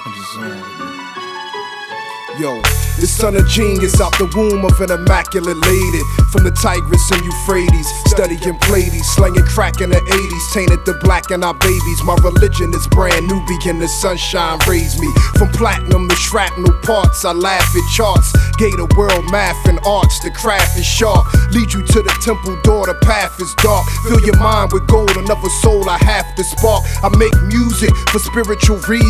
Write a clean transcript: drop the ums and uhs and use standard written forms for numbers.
Yo, the son of genius out the womb of an immaculate lady. From the Tigris and Euphrates, studying Pleiades, slanging crack in the 80s, tainted the black in our babies. My religion is brand new, begin the sunshine raised me. From platinum to shrapnel parts, I laugh at charts. Gator world, math and arts, the craft is sharp. Lead you to the temple door, the path is dark. Fill your mind with gold, another soul I have to spark. I make music for spiritual reasons.